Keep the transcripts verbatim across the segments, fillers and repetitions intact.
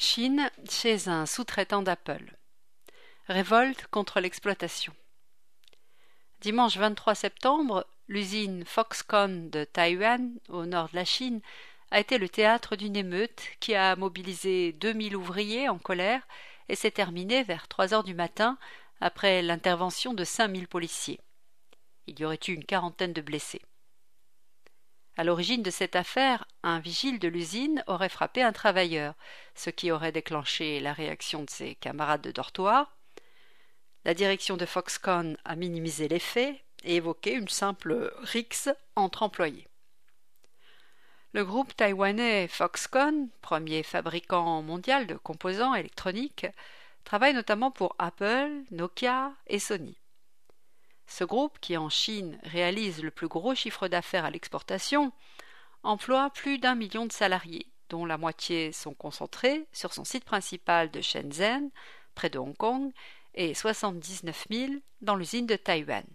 Chine, chez un sous-traitant d'Apple. Révolte contre l'exploitation. Dimanche vingt-trois septembre, l'usine Foxconn de Taïwan, au nord de la Chine, a été le théâtre d'une émeute qui a mobilisé deux mille ouvriers en colère et s'est terminée vers trois heures du matin après l'intervention de cinq mille policiers. Il y aurait eu une quarantaine de blessés. À l'origine de cette affaire, un vigile de l'usine aurait frappé un travailleur, ce qui aurait déclenché la réaction de ses camarades de dortoir. La direction de Foxconn a minimisé les faits et évoqué une simple rixe entre employés. Le groupe taïwanais Foxconn, premier fabricant mondial de composants électroniques, travaille notamment pour Apple, Nokia et Sony. Ce groupe, qui en Chine réalise le plus gros chiffre d'affaires à l'exportation, emploie plus d'un million de salariés, dont la moitié sont concentrés sur son site principal de Shenzhen, près de Hong Kong, et soixante-dix-neuf mille dans l'usine de Taïwan.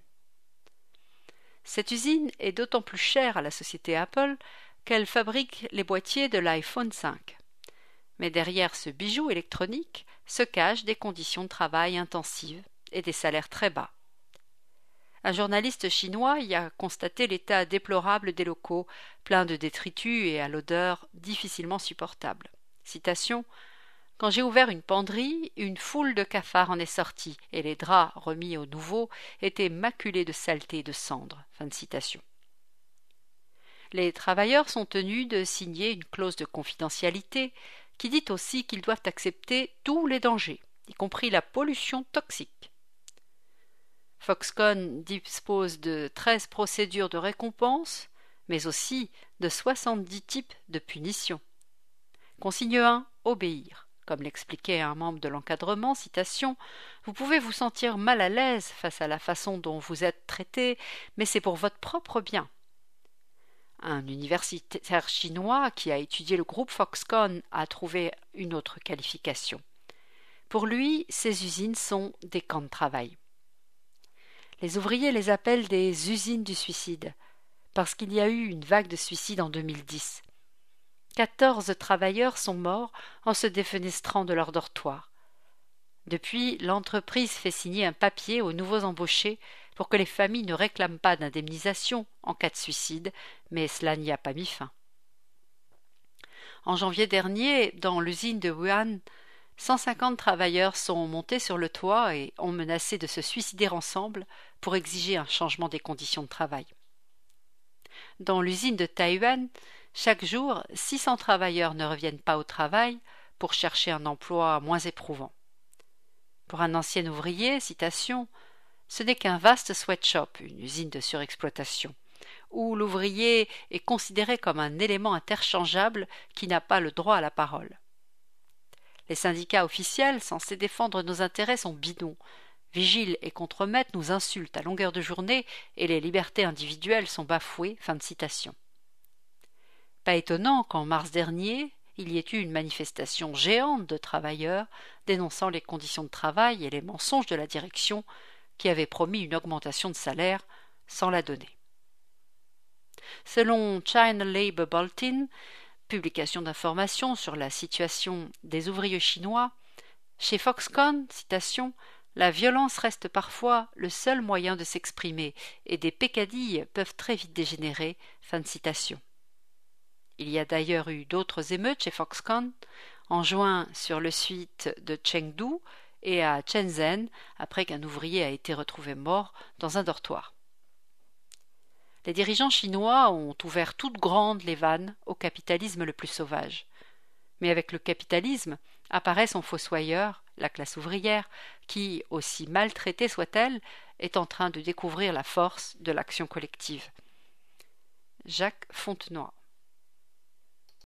Cette usine est d'autant plus chère à la société Apple qu'elle fabrique les boîtiers de l'iPhone cinq. Mais derrière ce bijou électronique se cachent des conditions de travail intensives et des salaires très bas. Un journaliste chinois y a constaté l'état déplorable des locaux, pleins de détritus et à l'odeur difficilement supportable. Citation : « Quand j'ai ouvert une penderie, une foule de cafards en est sortie, et les draps remis au nouveau étaient maculés de saleté et de cendres. » Fin de citation. Les travailleurs sont tenus de signer une clause de confidentialité qui dit aussi qu'ils doivent accepter tous les dangers, y compris la pollution toxique. Foxconn dispose de treize procédures de récompense, mais aussi de soixante-dix types de punitions. Consigne un, obéir. Comme l'expliquait un membre de l'encadrement, citation, « Vous pouvez vous sentir mal à l'aise face à la façon dont vous êtes traité, mais c'est pour votre propre bien. » Un universitaire chinois qui a étudié le groupe Foxconn a trouvé une autre qualification. Pour lui, ces usines sont des camps de travail. Les ouvriers les appellent des usines du suicide, parce qu'il y a eu une vague de suicides en deux mille dix. Quatorze travailleurs sont morts en se défenestrant de leur dortoir. Depuis, l'entreprise fait signer un papier aux nouveaux embauchés pour que les familles ne réclament pas d'indemnisation en cas de suicide, mais cela n'y a pas mis fin. En janvier dernier, dans l'usine de Wuhan, cent cinquante travailleurs sont montés sur le toit et ont menacé de se suicider ensemble pour exiger un changement des conditions de travail. Dans l'usine de Taïwan, chaque jour, six cents travailleurs ne reviennent pas au travail pour chercher un emploi moins éprouvant. Pour un ancien ouvrier, citation, « Ce n'est qu'un vaste sweatshop, une usine de surexploitation, où l'ouvrier est considéré comme un élément interchangeable qui n'a pas le droit à la parole. Les syndicats officiels censés défendre nos intérêts sont bidons. Vigiles et contremaîtres nous insultent à longueur de journée et les libertés individuelles sont bafouées. » Fin de citation. Pas étonnant qu'en mars dernier, il y ait eu une manifestation géante de travailleurs dénonçant les conditions de travail et les mensonges de la direction qui avait promis une augmentation de salaire sans la donner. Selon China Labour Bulletin, publication d'informations sur la situation des ouvriers chinois, chez Foxconn, citation, « La violence reste parfois le seul moyen de s'exprimer et des peccadilles peuvent très vite dégénérer. » Fin de citation. Il y a d'ailleurs eu d'autres émeutes chez Foxconn, en juin sur le site de Chengdu et à Shenzhen, après qu'un ouvrier a été retrouvé mort dans un dortoir. Les dirigeants chinois ont ouvert toutes grandes les vannes au capitalisme le plus sauvage. Mais avec le capitalisme apparaît son fossoyeur, la classe ouvrière, qui, aussi maltraitée soit-elle, est en train de découvrir la force de l'action collective. Jacques Fontenoy.